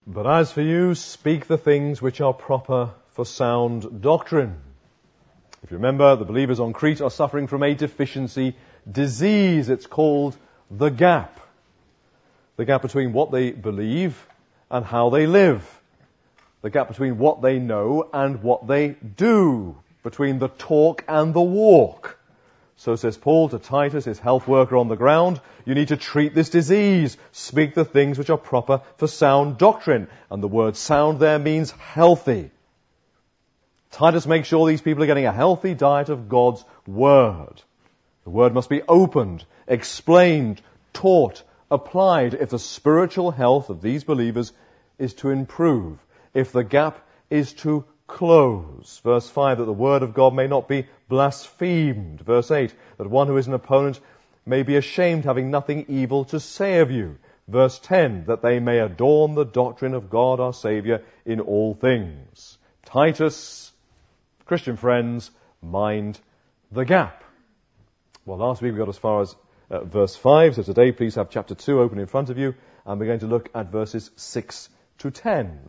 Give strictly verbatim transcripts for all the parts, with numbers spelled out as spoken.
But as for you, speak the things which are proper for sound doctrine. If you remember, the believers on Crete are suffering from a deficiency disease. It's called the gap. The gap between what they believe and how they live. The gap between what they know and what they do. Between the talk and the walk. So says Paul to Titus, his health worker on the ground, you need to treat this disease. Speak the things which are proper for sound doctrine. And the word sound there means healthy. Titus makes sure these people are getting a healthy diet of God's Word. The Word must be opened, explained, taught, applied if the spiritual health of these believers is to improve, if the gap is to close. Verse five, that the Word of God may not be blasphemed. Verse eight, that one who is an opponent may be ashamed, having nothing evil to say of you. Verse ten, that they may adorn the doctrine of God our Saviour in all things. Titus, Christian friends, mind the gap. Well, last week we got as far as uh, verse five, so today please have chapter two open in front of you, and we're going to look at verses six to ten.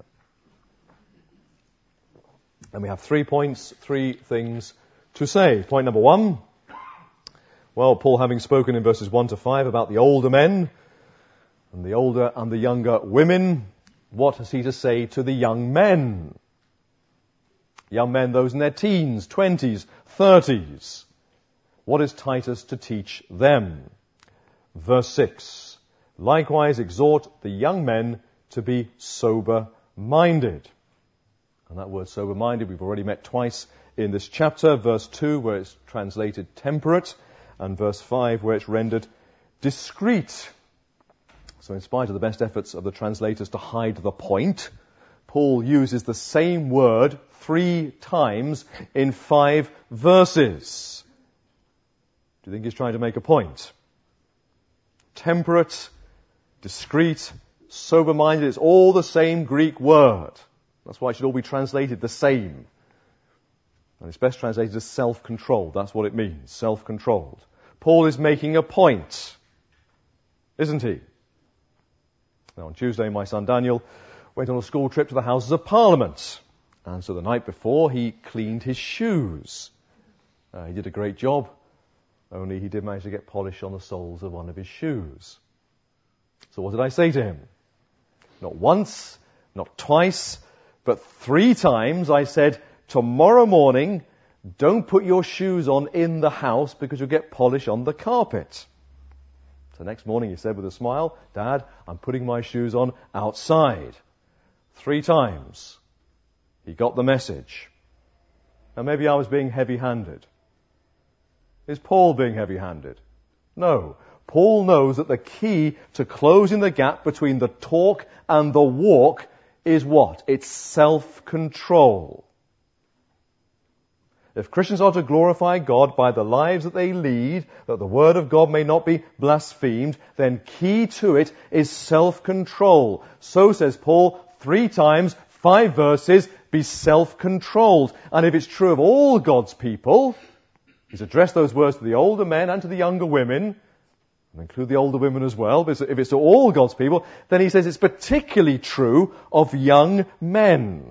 And we have three points, three things to say. Point number one, well, Paul having spoken in verses one to five about the older men, and the older and the younger women, what has he to say to the young men? Young men, those in their teens, twenties, thirties. What is Titus to teach them? Verse six, likewise exhort the young men to be sober-minded. And that word sober-minded we've already met twice in this chapter. Verse two, where it's translated temperate, and verse five, where it's rendered discreet. So in spite of the best efforts of the translators to hide the point, Paul uses the same word three times in five verses. Do you think he's trying to make a point? Temperate, discreet, sober-minded, it's all the same Greek word. That's why it should all be translated the same. And it's best translated as self-controlled. That's what it means, self-controlled. Paul is making a point, isn't he? Now on Tuesday, my son Daniel went on a school trip to the Houses of Parliament. And so the night before, he cleaned his shoes. Uh, he did a great job, only he did manage to get polish on the soles of one of his shoes. So what did I say to him? Not once, not twice, but three times I said, tomorrow morning, don't put your shoes on in the house because you'll get polish on the carpet. So next morning he said with a smile, Dad, I'm putting my shoes on outside. Three times. He got the message. Now maybe I was being heavy-handed. Is Paul being heavy-handed? No. Paul knows that the key to closing the gap between the talk and the walk is what? It's self-control. If Christians are to glorify God by the lives that they lead, that the Word of God may not be blasphemed, then key to it is self-control. So says Paul three times, five verses, be self-controlled. And if it's true of all God's people, he's addressed those words to the older men and to the younger women, and include the older women as well, but if it's to all God's people, then he says it's particularly true of young men.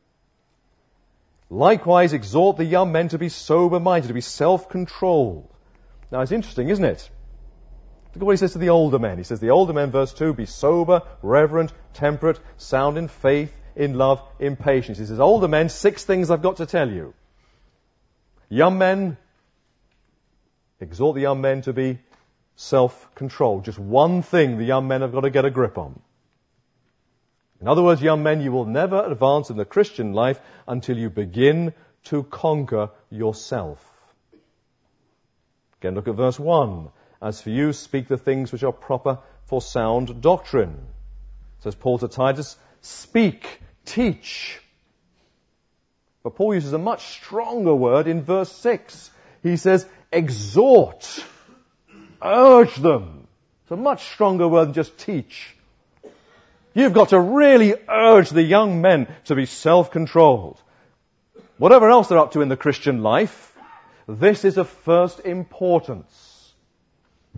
Likewise, exhort the young men to be sober-minded, to be self-controlled. Now, it's interesting, isn't it? Look at what he says to the older men. He says, the older men, verse two, be sober, reverent, temperate, sound in faith, in love, in patience. He says, older men, six things I've got to tell you. Young men, exhort the young men to be self-controlled. Just one thing the young men have got to get a grip on. In other words, young men, you will never advance in the Christian life until you begin to conquer yourself. Again, look at verse one. As for you, speak the things which are proper for sound doctrine. Says Paul to Titus, speak, teach. But Paul uses a much stronger word in verse six. He says, exhort. Urge them. It's a much stronger word than just teach. You've got to really urge the young men to be self-controlled. Whatever else they're up to in the Christian life, this is of first importance.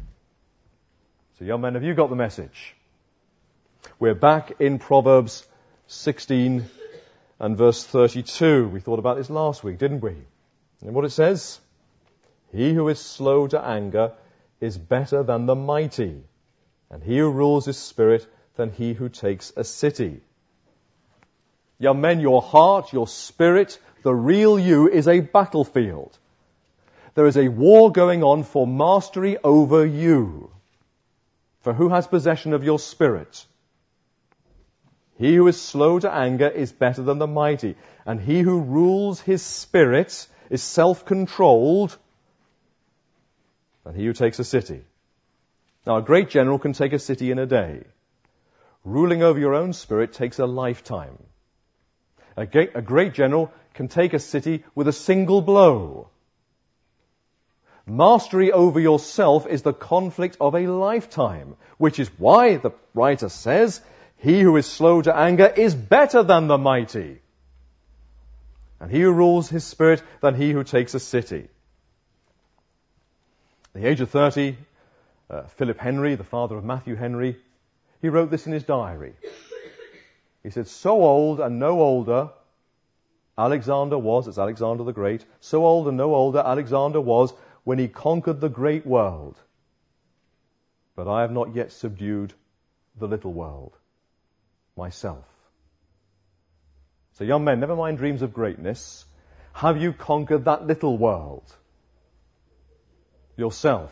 So young men, have you got the message? We're back in Proverbs sixteen and verse thirty-two. We thought about this last week, didn't we? And what it says, he who is slow to anger is better than the mighty, and he who rules his spirit than he who takes a city. Young men, your heart, your spirit, the real you is a battlefield. There is a war going on for mastery over you. For who has possession of your spirit? He who is slow to anger is better than the mighty, and he who rules his spirit is self-controlled than he who takes a city. Now, a great general can take a city in a day. Ruling over your own spirit takes a lifetime. A great general can take a city with a single blow. Mastery over yourself is the conflict of a lifetime, which is why the writer says, he who is slow to anger is better than the mighty, and he who rules his spirit than he who takes a city. At the age of thirty, uh, Philip Henry, the father of Matthew Henry, he wrote this in his diary. He said, so old and no older Alexander was, it's Alexander the Great, so old and no older Alexander was when he conquered the great world. But I have not yet subdued the little world, myself. So young men, never mind dreams of greatness. Have you conquered that little world? Yourself.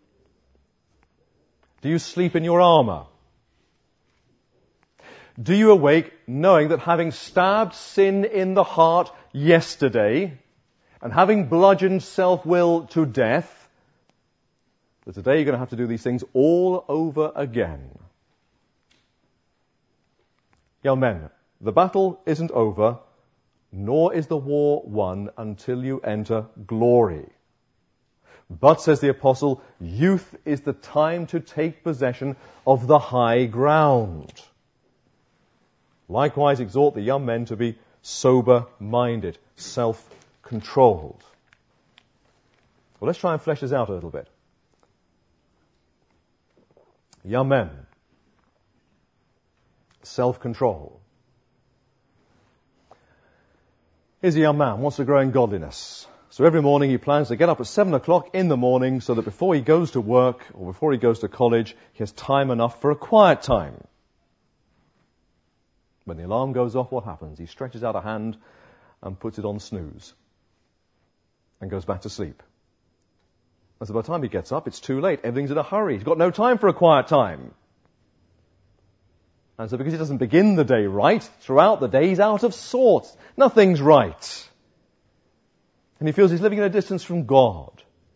Do you sleep in your armor? Do you awake knowing that having stabbed sin in the heart yesterday and having bludgeoned self-will to death, that today you're going to have to do these things all over again? Young men, the battle isn't over, nor is the war won until you enter glory. But, says the apostle, youth is the time to take possession of the high ground. Likewise, exhort the young men to be sober-minded, self-controlled. Well, let's try and flesh this out a little bit. Young men, self-control. Here's a young man who wants to grow in godliness. So every morning he plans to get up at seven o'clock in the morning so that before he goes to work or before he goes to college, he has time enough for a quiet time. When the alarm goes off, what happens? He stretches out a hand and puts it on snooze and goes back to sleep. And so by the time he gets up, it's too late. Everything's in a hurry. He's got no time for a quiet time. And so because he doesn't begin the day right, throughout the day he's out of sorts. Nothing's right. And he feels he's living at a distance from God.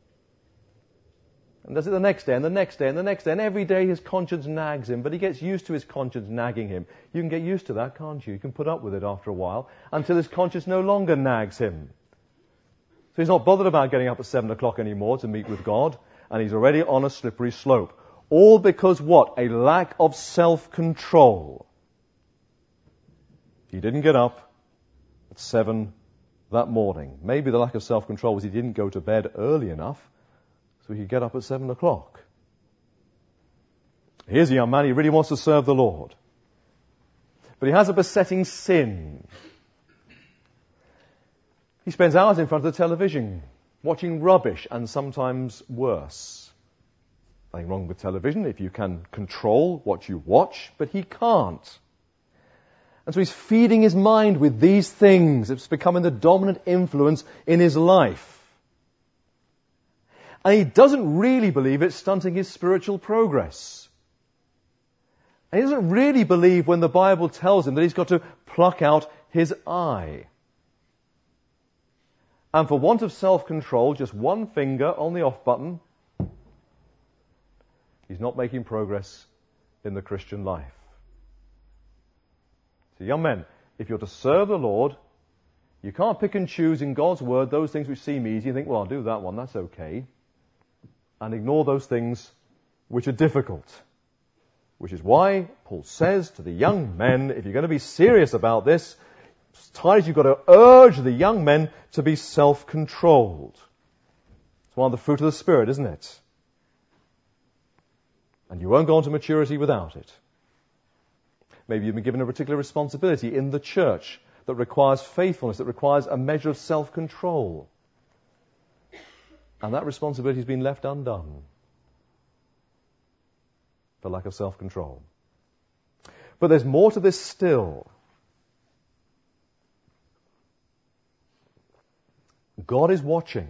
And does it the next day, and the next day, and the next day, and every day his conscience nags him, but he gets used to his conscience nagging him. You can get used to that, can't you? You can put up with it after a while, until his conscience no longer nags him. So he's not bothered about getting up at seven o'clock anymore to meet with God, and he's already on a slippery slope. All because what? A lack of self-control. He didn't get up at seven that morning. Maybe the lack of self-control was he didn't go to bed early enough so he could get up at seven o'clock. Here's a young man, he really wants to serve the Lord. But he has a besetting sin. He spends hours in front of the television, watching rubbish and sometimes worse. Nothing wrong with television if you can control what you watch, but he can't. And so he's feeding his mind with these things. It's becoming the dominant influence in his life. And he doesn't really believe it's stunting his spiritual progress. And he doesn't really believe when the Bible tells him that he's got to pluck out his eye. And for want of self-control, just one finger on the off button, he's not making progress in the Christian life. So young men, if you're to serve the Lord, you can't pick and choose in God's Word those things which seem easy and think, well, I'll do that one, that's okay. And ignore those things which are difficult. Which is why Paul says to the young men, if you're going to be serious about this, times you've got to urge the young men to be self-controlled. It's one of the fruit of the Spirit, isn't it? And you won't go on to maturity without it. Maybe you've been given a particular responsibility in the church that requires faithfulness, that requires a measure of self-control. And that responsibility has been left undone for lack of self-control. But there's more to this still. God is watching.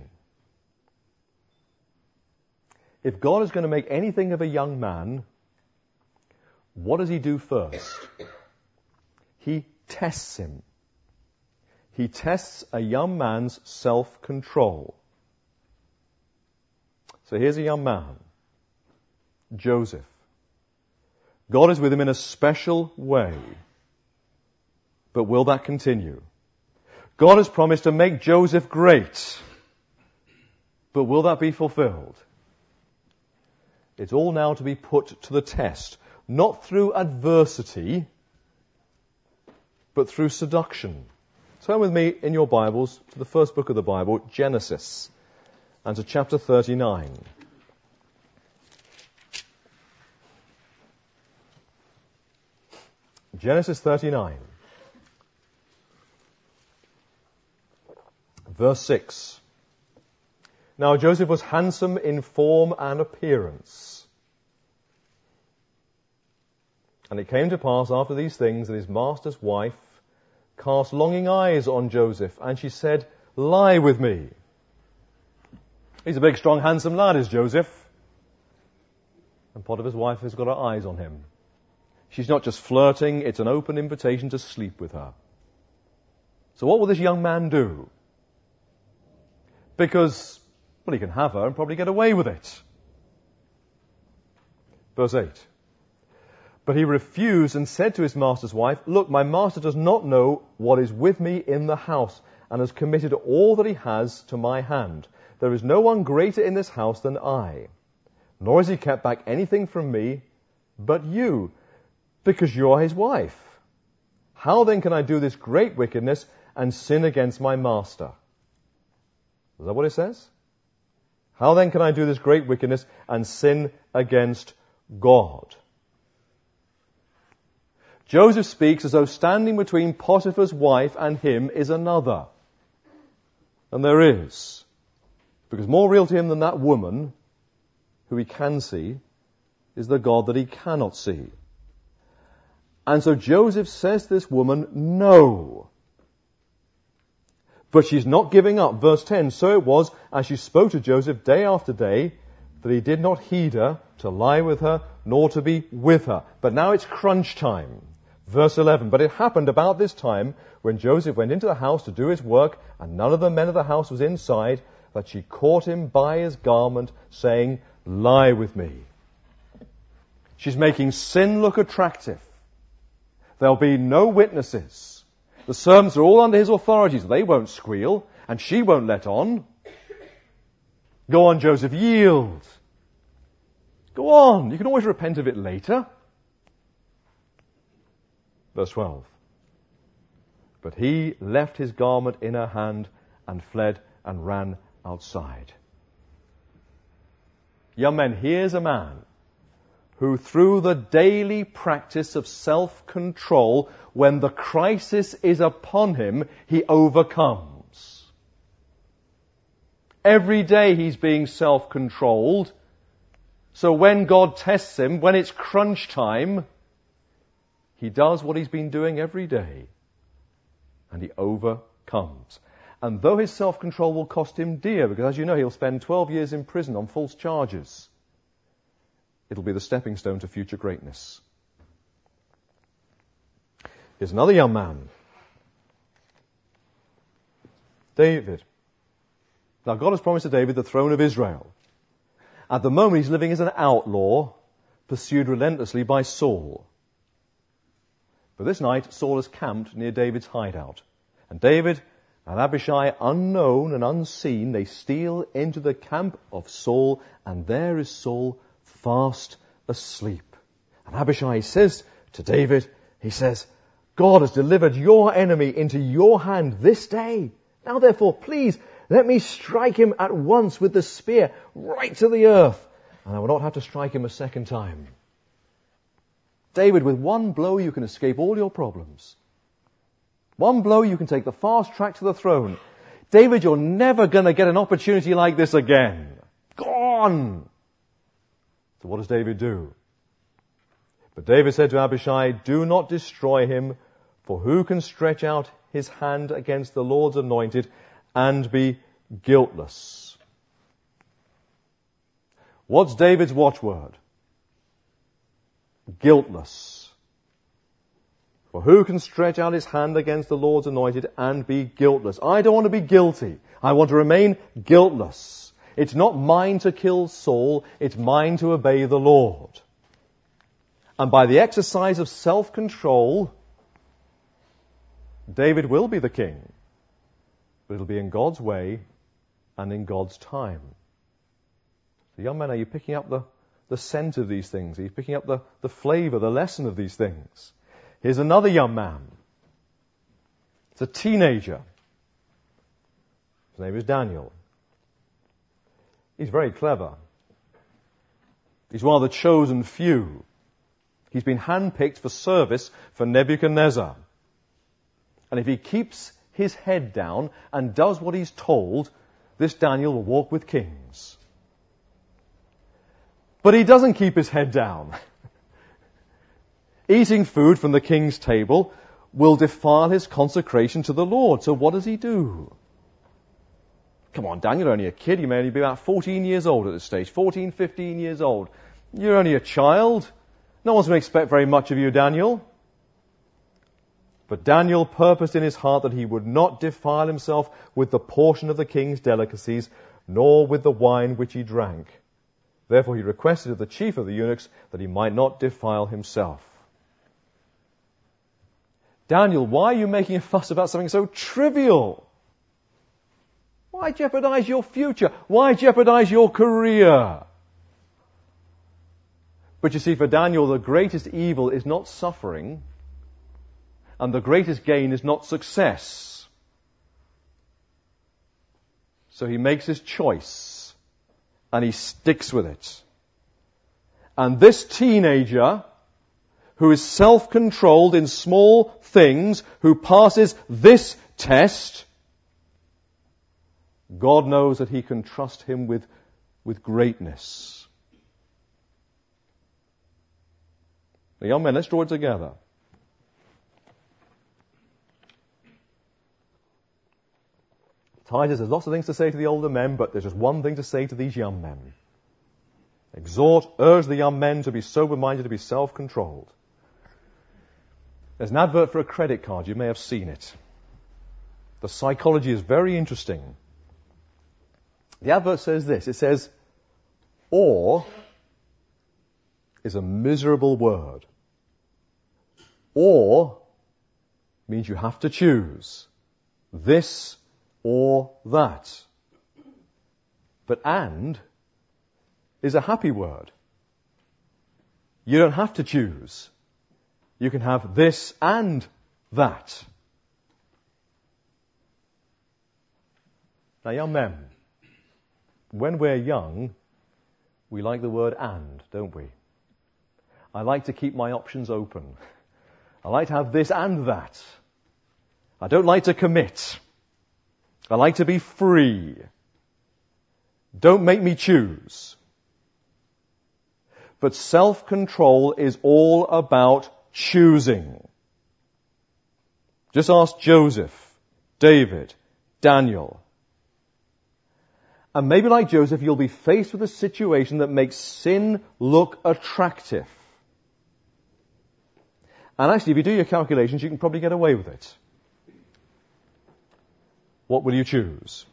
If God is going to make anything of a young man, what does he do first? He tests him. He tests a young man's self-control. So here's a young man, Joseph. God is with him in a special way. But will that continue? God has promised to make Joseph great. But will that be fulfilled? It's all now to be put to the test, not through adversity, but through seduction. Turn with me in your Bibles to the first book of the Bible, Genesis, and to chapter thirty-nine. Genesis thirty-nine. Verse six. Now Joseph was handsome in form and appearance. And it came to pass after these things that his master's wife cast longing eyes on Joseph, and she said, "Lie with me." He's a big, strong, handsome lad, is Joseph. And Potiphar's wife has got her eyes on him. She's not just flirting, it's an open invitation to sleep with her. So what will this young man do? Because, well, he can have her and probably get away with it. Verse eight. But he refused and said to his master's wife, "Look, my master does not know what is with me in the house, and has committed all that he has to my hand. There is no one greater in this house than I. Nor has he kept back anything from me but you, because you are his wife. How then can I do this great wickedness and sin against my master?" Is that what it says? How then can I do this great wickedness and sin against God? Joseph speaks as though standing between Potiphar's wife and him is another. And there is. Because more real to him than that woman, who he can see, is the God that he cannot see. And so Joseph says to this woman, no. But she's not giving up. Verse ten, so it was, as she spoke to Joseph day after day, that he did not heed her to lie with her, nor to be with her. But now it's crunch time. Verse eleven, but it happened about this time, when Joseph went into the house to do his work, and none of the men of the house was inside, that she caught him by his garment, saying, "Lie with me." She's making sin look attractive. There'll be no witnesses. The servants are all under his authority, so they won't squeal, and she won't let on. Go on, Joseph, yield. Go on, you can always repent of it later. Verse twelve. But he left his garment in her hand and fled and ran outside. Young men, here's a man who through the daily practice of self-control, when the crisis is upon him, he overcomes. Every day he's being self-controlled. So when God tests him, when it's crunch time, he does what he's been doing every day. And he overcomes. And though his self-control will cost him dear, because as you know, he'll spend twelve years in prison on false charges, it'll be the stepping stone to future greatness. Here's another young man. David. Now God has promised to David the throne of Israel. At the moment he's living as an outlaw, pursued relentlessly by Saul. But this night Saul is camped near David's hideout. And David and Abishai, unknown and unseen, they steal into the camp of Saul, and there is Saul fast asleep. And Abishai says to David, he says, "God has delivered your enemy into your hand this day. Now therefore, please, let me strike him at once with the spear right to the earth, and I will not have to strike him a second time." David, with one blow you can escape all your problems. One blow you can take the fast track to the throne. David, you're never going to get an opportunity like this again. Gone! So what does David do? But David said to Abishai, do not destroy him, for who can stretch out his hand against the Lord's anointed and be guiltless? What's David's watchword? Guiltless. For who can stretch out his hand against the Lord's anointed and be guiltless? I don't want to be guilty. I want to remain guiltless. It's not mine to kill Saul, it's mine to obey the Lord. And by the exercise of self-control, David will be the king. But it'll be in God's way and in God's time. So young men, are you picking up the, the scent of these things? Are you picking up the, the flavor, the lesson of these things? Here's another young man. It's a teenager. His name is Daniel. He's very clever. He's one of the chosen few. He's been handpicked for service for Nebuchadnezzar. And if he keeps his head down and does what he's told, this Daniel will walk with kings. But he doesn't keep his head down. Eating food from the king's table will defile his consecration to the Lord. So what does he do? Come on, Daniel, you're only a kid. You may only be about fourteen years old at this stage. fourteen, fifteen years old. You're only a child. No one's going to expect very much of you, Daniel. But Daniel purposed in his heart that he would not defile himself with the portion of the king's delicacies, nor with the wine which he drank. Therefore he requested of the chief of the eunuchs that he might not defile himself. Daniel, why are you making a fuss about something so trivial? Why jeopardize your future? Why jeopardize your career? But you see, for Daniel, the greatest evil is not suffering, and the greatest gain is not success. So he makes his choice, and he sticks with it. And this teenager, who is self-controlled in small things, who passes this test, God knows that he can trust him with, with greatness. Now, young men, let's draw it together. Titus has lots of things to say to the older men, but there's just one thing to say to these young men. Exhort, urge the young men to be sober-minded, to be self-controlled. There's an advert for a credit card. You may have seen it. The psychology is very interesting. The advert says this. It says, or is a miserable word. Or means you have to choose this or that. But and is a happy word. You don't have to choose. You can have this and that. Now, young men, when we're young, we like the word and, don't we? I like to keep my options open. I like to have this and that. I don't like to commit. I like to be free. Don't make me choose. But self-control is all about choosing. Just ask Joseph, David, Daniel. And maybe like Joseph, you'll be faced with a situation that makes sin look attractive. And actually, if you do your calculations, you can probably get away with it. What will you choose?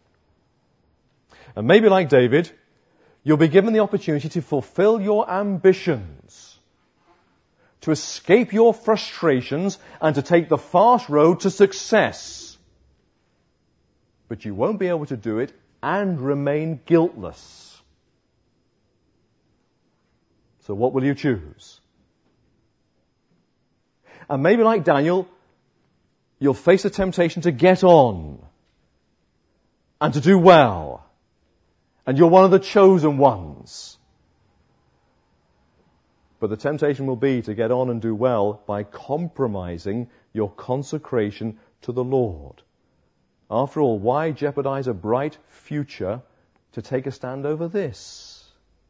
And maybe like David, you'll be given the opportunity to fulfill your ambitions, to escape your frustrations, and to take the fast road to success. But you won't be able to do it and remain guiltless. So what will you choose? And maybe like Daniel, you'll face a temptation to get on and to do well. And you're one of the chosen ones. But the temptation will be to get on and do well by compromising your consecration to the Lord. After all, why jeopardize a bright future to take a stand over this?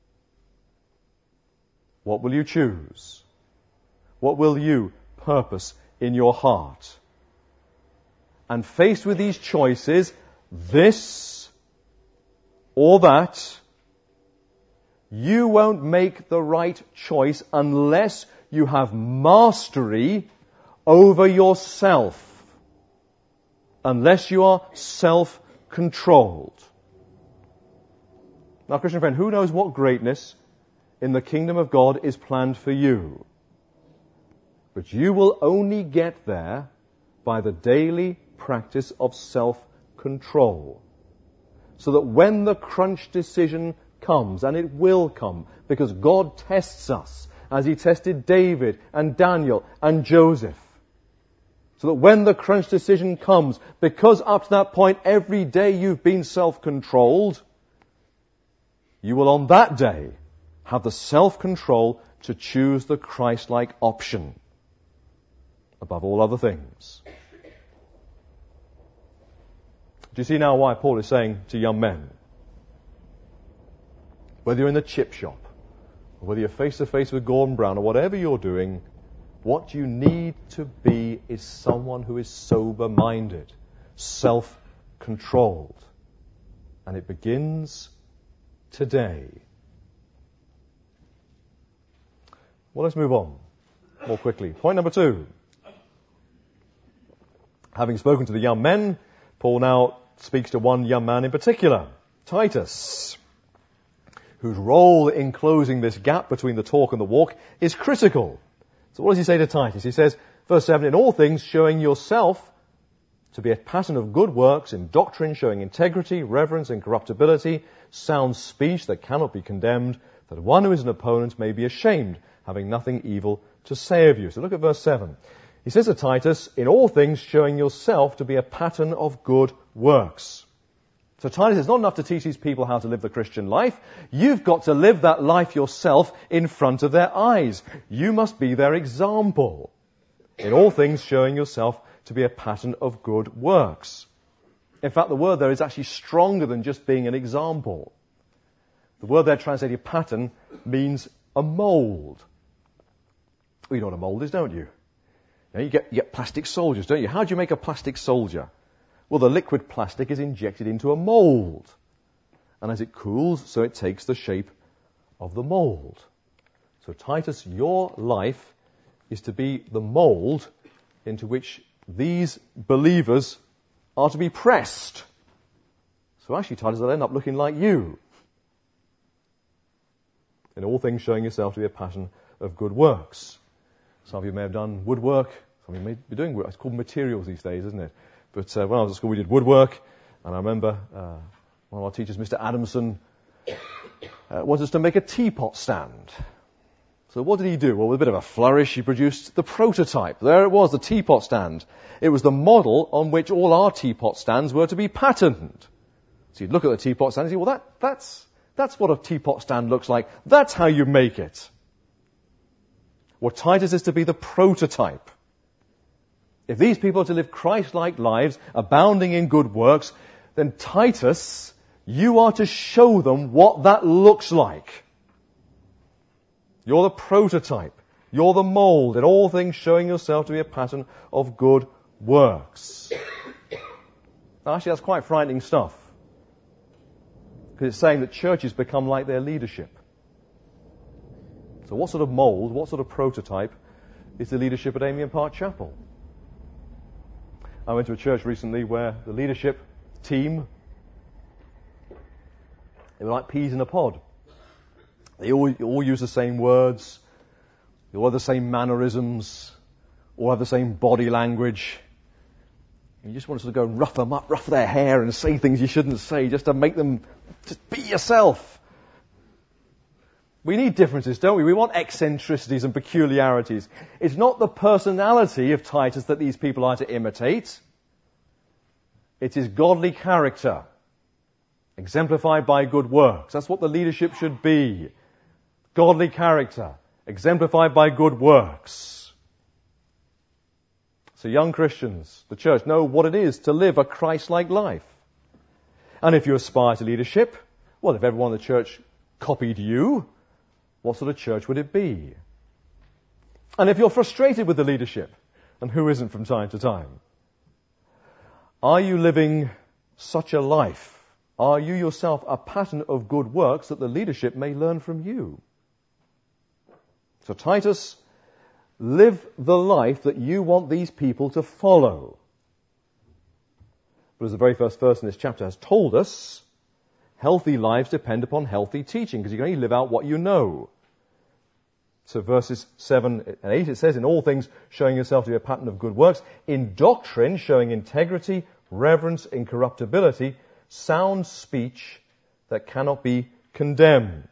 What will you choose? What will you purpose in your heart? And faced with these choices, this or that, you won't make the right choice unless you have mastery over yourself. Unless you are self-controlled. Now, Christian friend, who knows what greatness in the kingdom of God is planned for you? But you will only get there by the daily practice of self-control. So that when the crunch decision comes, and it will come, because God tests us, as He tested David and Daniel and Joseph. So that when the crunch decision comes, because up to that point every day you've been self-controlled, you will on that day have the self-control to choose the Christ-like option above all other things. Do you see now why Paul is saying to young men, whether you're in the chip shop, or whether you're face-to-face with Gordon Brown, or whatever you're doing, what you need to be is someone who is sober-minded, self-controlled. And it begins today. Well, let's move on more quickly. Point number two. Having spoken to the young men, Paul now speaks to one young man in particular, Titus, whose role in closing this gap between the talk and the walk is critical. So what does he say to Titus? He says, verse seven, in all things showing yourself to be a pattern of good works, in doctrine showing integrity, reverence, incorruptibility, sound speech that cannot be condemned, that one who is an opponent may be ashamed, having nothing evil to say of you. So look at verse seven. He says to Titus, in all things showing yourself to be a pattern of good works. So Titus, it's not enough to teach these people how to live the Christian life. You've got to live that life yourself in front of their eyes. You must be their example. In all things showing yourself to be a pattern of good works. In fact, the word there is actually stronger than just being an example. The word there translated pattern means a mold. Well, you know what a mold is, don't you? You know, you get, you get plastic soldiers, don't you? How do you make a plastic soldier? Well, the liquid plastic is injected into a mold. And as it cools, so it takes the shape of the mold. So Titus, your life is to be the mold into which these believers are to be pressed. So actually, Titus, they'll end up looking like you. In all things showing yourself to be a pattern of good works. Some of you may have done woodwork. Some of you may be doing work. It's called materials these days, isn't it? But uh, when I was at school, we did woodwork. And I remember uh, one of our teachers, Mister Adamson, uh, wanted us to make a teapot stand. So what did he do? Well, with a bit of a flourish, he produced the prototype. There it was, the teapot stand. It was the model on which all our teapot stands were to be patterned. So you'd look at the teapot stand and say, well, that, that's, that's what a teapot stand looks like. That's how you make it. Well, Titus is to be the prototype. If these people are to live Christ-like lives, abounding in good works, then Titus, you are to show them what that looks like. You're the prototype. You're the mold. In all things showing yourself to be a pattern of good works. Now, actually, that's quite frightening stuff. Because it's saying that churches become like their leadership. So what sort of mold, what sort of prototype is the leadership at Amiens Park Chapel? I went to a church recently where the leadership team, they were like peas in a pod. They all, all use the same words, they all have the same mannerisms, all have the same body language. You just want to sort of go and rough them up, rough their hair and say things you shouldn't say just to make them just be yourself. We need differences, don't we? We want eccentricities and peculiarities. It's not the personality of Titus that these people are to imitate. It is godly character, exemplified by good works. That's what the leadership should be. Godly character. exemplified by good works. So young Christians, the church, know what it is to live a Christ-like life. And if you aspire to leadership, well, if everyone in the church copied you, what sort of church would it be? And if you're frustrated with the leadership, and who isn't from time to time, are you living such a life? Are you yourself a pattern of good works that the leadership may learn from you? So Titus, live the life that you want these people to follow. But as the very first verse in this chapter has told us, healthy lives depend upon healthy teaching, because you can only live out what you know. So verses seven and eight, it says, in all things showing yourself to be a pattern of good works, in doctrine showing integrity, reverence, incorruptibility, sound speech that cannot be condemned.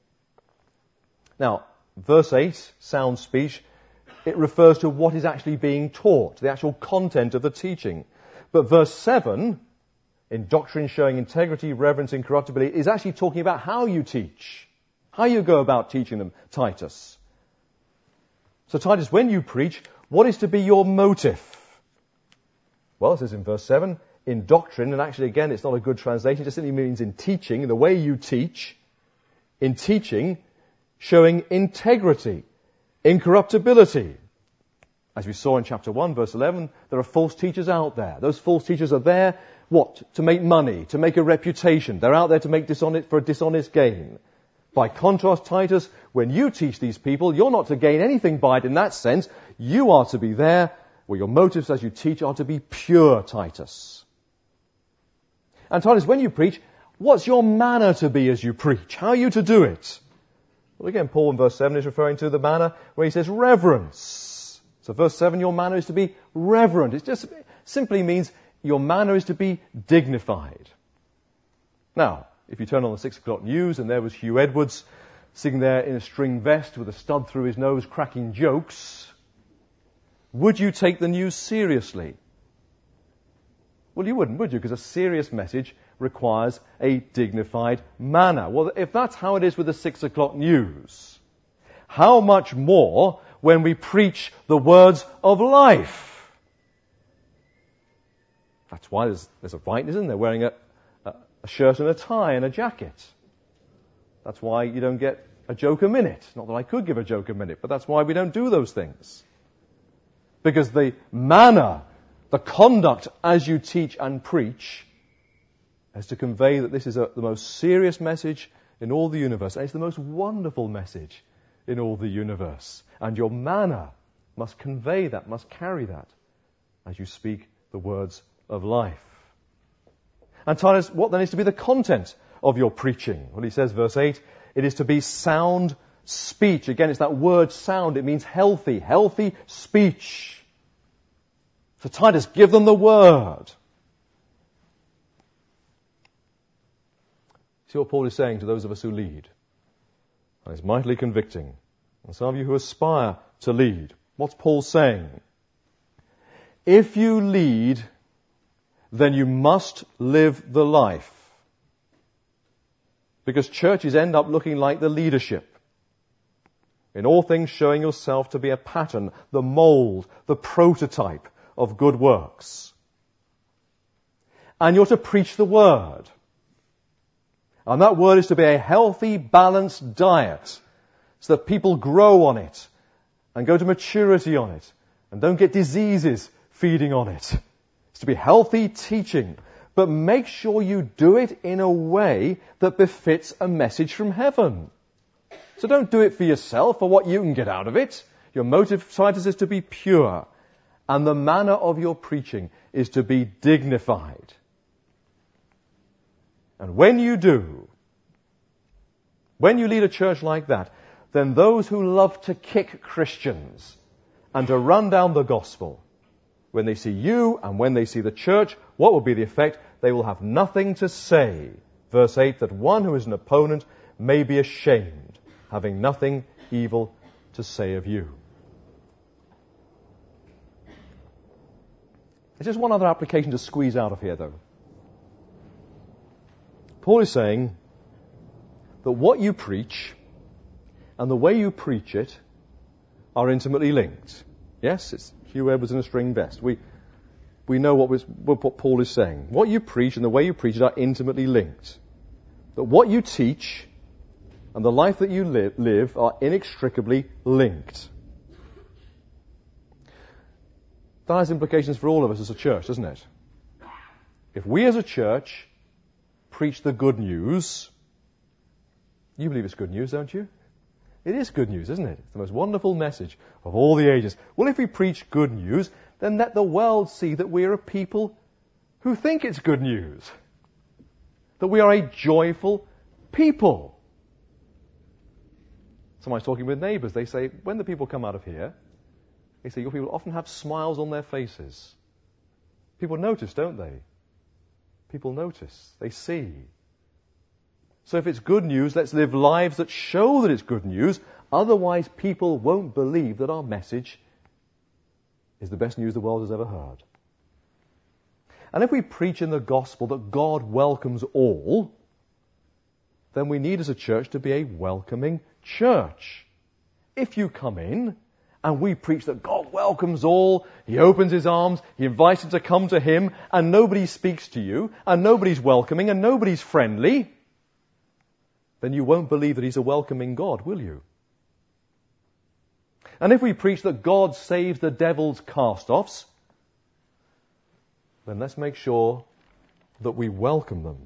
Now, verse eight, sound speech, it refers to what is actually being taught, the actual content of the teaching. But verse seven, in doctrine showing integrity, reverence, incorruptibility, is actually talking about how you teach, how you go about teaching them, Titus. So Titus, when you preach, what is to be your motive? Well, it says in verse seven, in doctrine, and actually again it's not a good translation, it just simply means in teaching, the way you teach, in teaching, showing integrity, incorruptibility. As we saw in chapter one, verse eleven, there are false teachers out there. Those false teachers are there, what? To make money, to make a reputation. They're out there to make dishonest, for a dishonest gain. By contrast, Titus, when you teach these people, you're not to gain anything by it in that sense. You are to be there, where your motives as you teach are to be pure, Titus. And Titus, when you preach, what's your manner to be as you preach? How are you to do it? Well, again, Paul in verse seven is referring to the manner where he says reverence. So verse seven, your manner is to be reverent. It just simply means your manner is to be dignified. Now, if you turn on the six o'clock news and there was Hugh Edwards sitting there in a string vest with a stud through his nose cracking jokes, would you take the news seriously? Well, you wouldn't, would you? Because a serious message requires a dignified manner. Well, if that's how it is with the six o'clock news, how much more when we preach the words of life? That's why there's, there's a right, isn't there? Wearing a, a, a shirt and a tie and a jacket. That's why you don't get a joke a minute. Not that I could give a joke a minute, but that's why we don't do those things. Because the manner, the conduct as you teach and preach is to convey that this is a, the most serious message in all the universe. And it's the most wonderful message in all the universe. And your manner must convey that, must carry that as you speak the words of life. And Titus, what then is to be the content of your preaching? Well, he says, verse eight, it is to be sound speech. Again, it's that word sound. It means healthy, healthy speech. So Titus, give them the word. See what Paul is saying to those of us who lead. And it's mightily convicting. And some of you who aspire to lead. What's Paul saying? If you lead, then you must live the life. Because churches end up looking like the leadership. In all things showing yourself to be a pattern, the mold, the prototype of good works. And you're to preach the word. And that word is to be a healthy, balanced diet, so that people grow on it and go to maturity on it and don't get diseases feeding on it. It's to be healthy teaching, but make sure you do it in a way that befits a message from heaven. So don't do it for yourself or what you can get out of it. Your motive, Titus, is to be pure. And the manner of your preaching is to be dignified. And when you do, when you lead a church like that, then those who love to kick Christians and to run down the gospel, when they see you and when they see the church, what will be the effect? They will have nothing to say. Verse eight, that one who is an opponent may be ashamed, having nothing evil to say of you. There's just one other application to squeeze out of here, though. Paul is saying that what you preach and the way you preach it are intimately linked. Yes, it's Hugh Edwards in a string vest. We we know what, was, what Paul is saying. What you preach and the way you preach it are intimately linked. That what you teach and the life that you live, live are inextricably linked. That has implications for all of us as a church, doesn't it? If we as a church preach the good news, you believe it's good news, don't you? It is good news, isn't it? It's the most wonderful message of all the ages. Well, if we preach good news, then let the world see that we are a people who think it's good news. That we are a joyful people. Somebody's talking with neighbours. They say, when the people come out of here, they say, your people often have smiles on their faces. People notice, don't they? People notice. They see. So if it's good news, let's live lives that show that it's good news. Otherwise, people won't believe that our message is the best news the world has ever heard. And if we preach in the gospel that God welcomes all, then we need as a church to be a welcoming church. If you come in and we preach that God welcomes all, He opens His arms, He invites you to come to Him, and nobody speaks to you, and nobody's welcoming, and nobody's friendly, then you won't believe that He's a welcoming God, will you? And if we preach that God saves the devil's cast-offs, then let's make sure that we welcome them.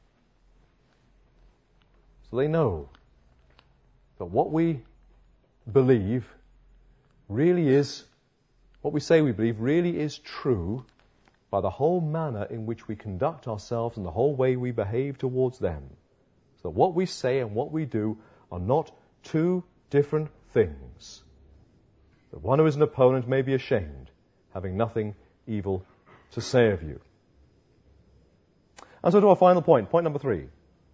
So they know that what we believe really is, what we say we believe really is true by the whole manner in which we conduct ourselves and the whole way we behave towards them. So what we say and what we do are not two different things. The one who is an opponent may be ashamed, having nothing evil to say of you. And so to our final point, point number three.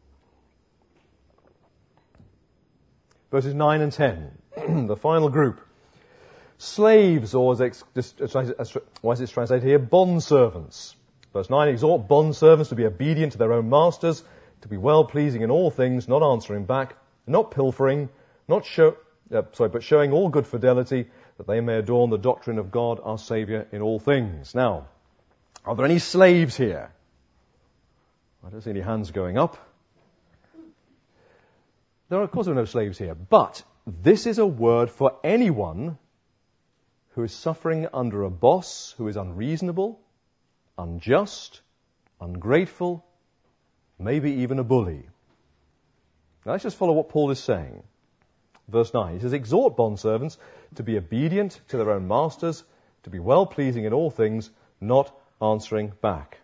Verses nine and ten, the final group. Slaves, or as it's translated here, bondservants. Verse nine, exhort bondservants to be obedient to their own masters, to be well-pleasing in all things, not answering back, not pilfering, not show, uh, sorry, but showing all good fidelity, that they may adorn the doctrine of God our Saviour in all things. Now, are there any slaves here? I don't see any hands going up. There are, of course, there are no slaves here, but this is a word for anyone who is suffering under a boss who is unreasonable, unjust, ungrateful, maybe even a bully. Now let's just follow what Paul is saying. Verse nine, he says, exhort bondservants to be obedient to their own masters, to be well-pleasing in all things, not answering back.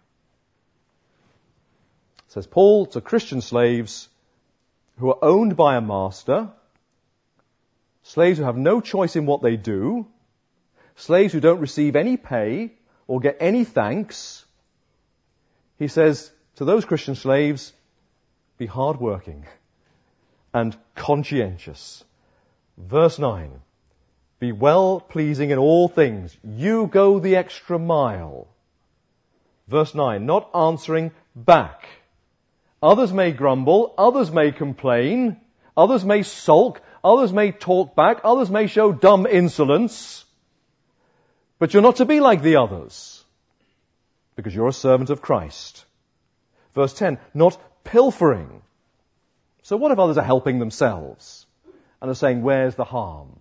Says Paul to Christian slaves who are owned by a master, slaves who have no choice in what they do, slaves who don't receive any pay or get any thanks. He says to those Christian slaves, be hardworking and conscientious. Verse nine, be well-pleasing in all things. You go the extra mile. Verse nine, not answering back. Others may grumble, others may complain, others may sulk, others may talk back, others may show dumb insolence. But you're not to be like the others, because you're a servant of Christ. Verse ten, not pilfering. So what if others are helping themselves and are saying, where's the harm?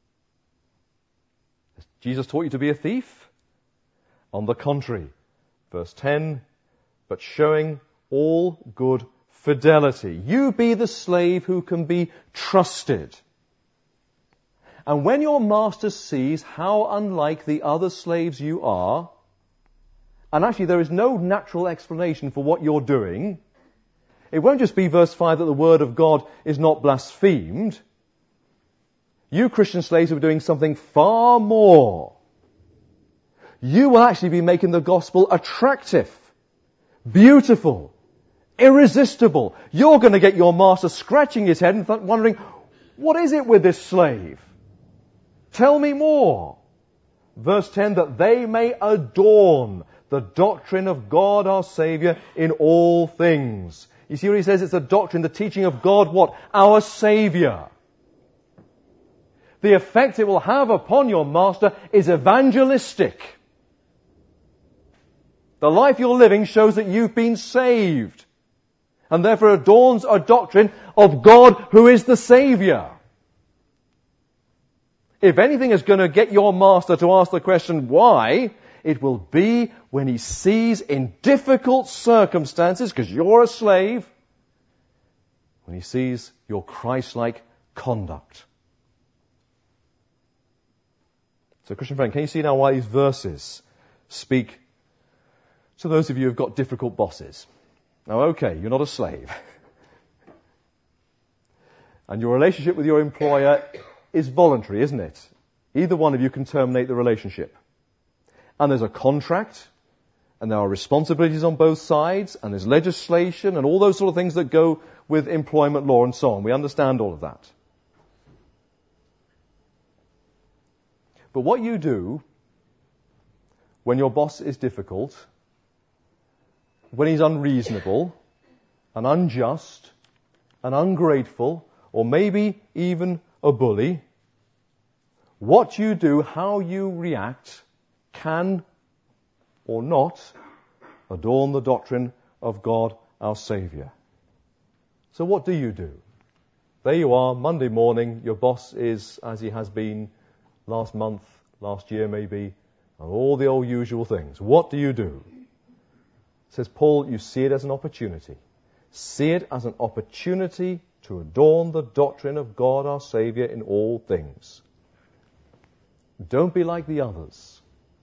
Has Jesus taught you to be a thief? On the contrary, verse ten, but showing all good fidelity. You be the slave who can be trusted. And when your master sees how unlike the other slaves you are, and actually there is no natural explanation for what you're doing, it won't just be verse five that the word of God is not blasphemed. You Christian slaves are doing something far more. You will actually be making the gospel attractive, beautiful, irresistible. You're going to get your master scratching his head and th- wondering, what is it with this slave? Tell me more. Verse ten, that they may adorn the doctrine of God our Saviour in all things. You see what he says? It's the doctrine, the teaching of God, what? Our Saviour. The effect it will have upon your master is evangelistic. The life you're living shows that you've been saved, and therefore adorns a doctrine of God who is the Saviour. If anything is going to get your master to ask the question why, it will be when he sees in difficult circumstances, because you're a slave, when he sees your Christ-like conduct. So, Christian friend, can you see now why these verses speak to those of you who've got difficult bosses? Now, okay, you're not a slave. And your relationship with your employer is voluntary, isn't it? Either one of you can terminate the relationship. And there's a contract, and there are responsibilities on both sides, and there's legislation, and all those sort of things that go with employment law and so on. We understand all of that. But what you do when your boss is difficult, when he's unreasonable, and unjust, and ungrateful, or maybe even a bully, what you do, how you react, can or not adorn the doctrine of God our Saviour. So what do you do? There you are, Monday morning, your boss is as he has been last month, last year maybe, and all the old usual things. What do you do? Says Paul, you see it as an opportunity. See it as an opportunity to adorn the doctrine of God our Saviour in all things. Don't be like the others.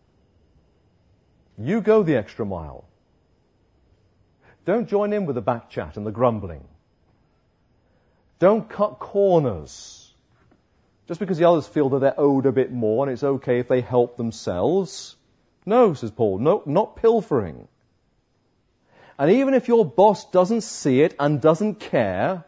You go the extra mile. Don't join in with the back chat and the grumbling. Don't cut corners. Just because the others feel that they're owed a bit more and it's okay if they help themselves. No, says Paul, no, not pilfering. And even if your boss doesn't see it and doesn't care,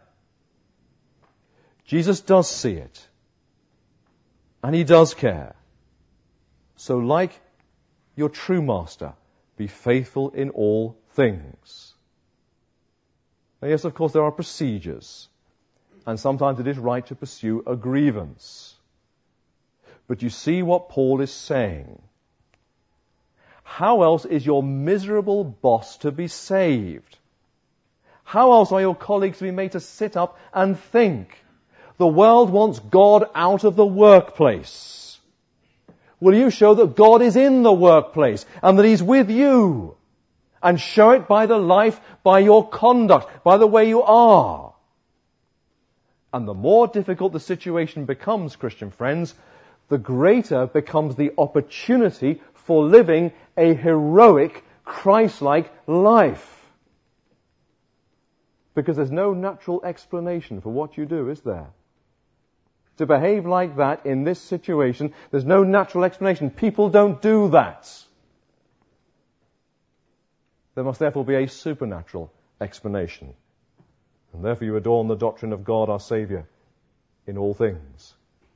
Jesus does see it. And he does care. So like your true master, be faithful in all things. Now, yes, of course, there are procedures. And sometimes it is right to pursue a grievance. But you see what Paul is saying. How else is your miserable boss to be saved? How else are your colleagues to be made to sit up and think? The world wants God out of the workplace. Will you show that God is in the workplace and that He's with you? And show it by the life, by your conduct, by the way you are. And the more difficult the situation becomes, Christian friends, the greater becomes the opportunity for living a heroic, Christ-like life. Because there's no natural explanation for what you do, is there? To behave like that in this situation, there's no natural explanation. People don't do that. There must therefore be a supernatural explanation. And therefore you adorn the doctrine of God our Saviour in all things.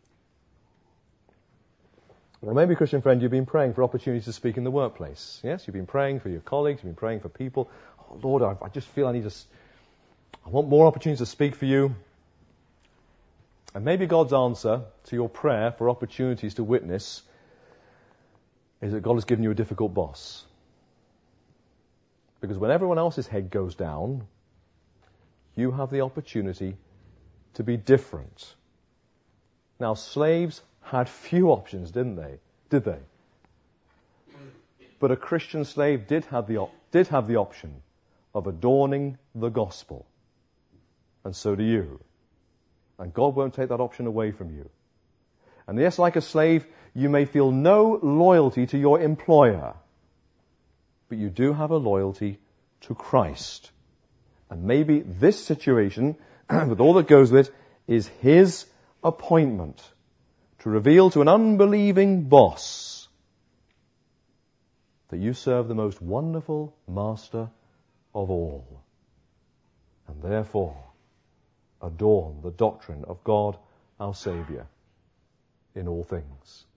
Well, maybe, Christian friend, you've been praying for opportunities to speak in the workplace. Yes, you've been praying for your colleagues, you've been praying for people. Oh, Lord, I, I just feel I need to, I want more opportunities to speak for you. And maybe God's answer to your prayer for opportunities to witness is that God has given you a difficult boss. Because when everyone else's head goes down, you have the opportunity to be different. Now, slaves had few options, didn't they? Did they? But a Christian slave did have the op- did have the option of adorning the gospel. And so do you. And God won't take that option away from you. And yes, like a slave, you may feel no loyalty to your employer. But you do have a loyalty to Christ. And maybe this situation, with all that goes with it, is His appointment to reveal to an unbelieving boss that you serve the most wonderful master of all. And therefore, adorn the doctrine of God our Saviour in all things.